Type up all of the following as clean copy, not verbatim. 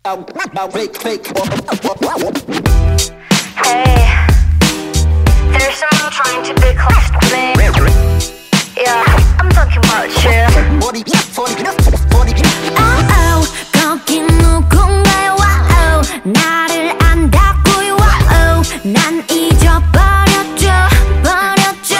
Hey, there's someone trying to be close to me. Yeah, I'm talking about you. Oh, 거기 누군가요? Wow, 나를 안다고요? Wow, 난 잊어버렸죠, 버렸죠.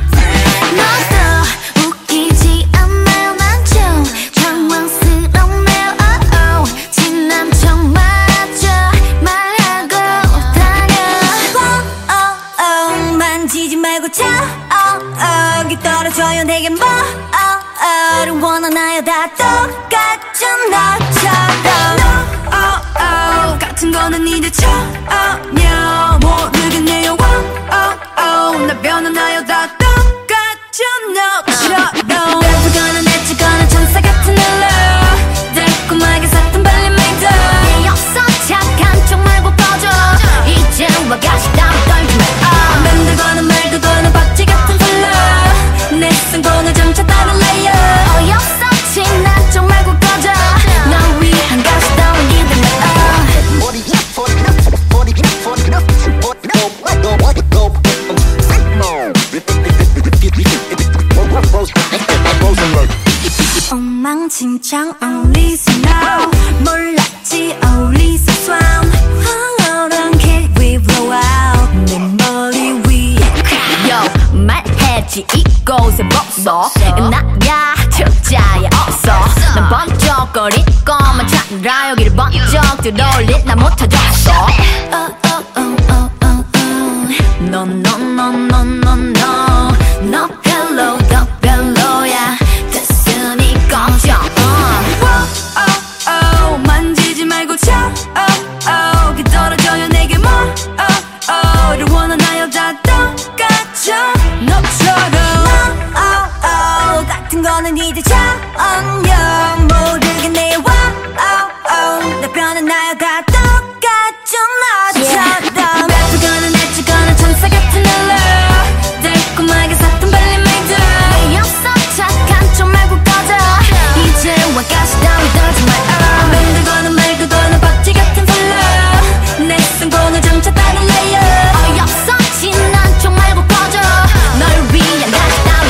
너도 웃기지 않나요? 난 좀 당황스럽네요. Oh, oh, 지난 척 말하죠, 말하고 다녀. Oh, oh, 만지지 말고 자. Oh, oh, 떨어져요 내게 뭐? 를 원하나요? 다 똑같죠 너처럼. No, oh, oh, 같은 거는 이제 전혀 모르겠네요. Oh, oh, 날 변하나요? 다 똑같죠 너처럼. 뱉거나 내치거나 천사 같은 일로 달콤하게 샀던 발림메이드 내 역사 착한 척 말고 꺼져. 이제 와가시 땀 떨지 마. 만들거나 말거나 박쥐 같은 설로 내 승부는 점차 다른 레이어. 어이없었지 난 좀 말고 꺼져. 널 위한 가시 따윈 기대네. 엉망진창 어울리서 now 몰랐지 어울리서 swam 황홀한 길 we blow out 내 머리 위에 Yo 말해지 이곳에 벗어 나야 특자야 없어 난 번쩍거릴 것만 찾느라 여기를 번쩍 들어올릴 나 못하겠어. No no no no no no 너 별로 더 별로야 됐으니 꺼져. Oh oh 만지지 말고 자. Oh oh 그 떨어져요 내게 뭐. Oh oh를 원하나요? 다 똑같죠 너처럼. Oh oh 같은 거는 이제 전혀 모르겠네요. Oh oh 나 변하나요? 다 똑같죠 너처럼. 뱉거나 내치거나 천사 같은 일로 달콤하게 샀던 발림메이드 내 역사 착한 척 말고 꺼져. 이제 와가시 따위 떨지 마. 만들거나 말거나 박쥐 같은 설로 내 승부는 점차 다른 레이어. 어이없었지 난 좀 말고 꺼져. 널 위한 가시 따위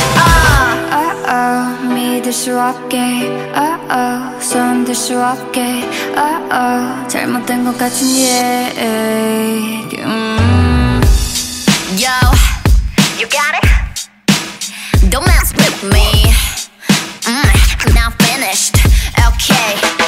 기대네. 믿을 수 없게 손댈 수 없게 잘못된 것 같은 얘기. Yo, you got it? Don't mess with me. I'm not finished. Okay.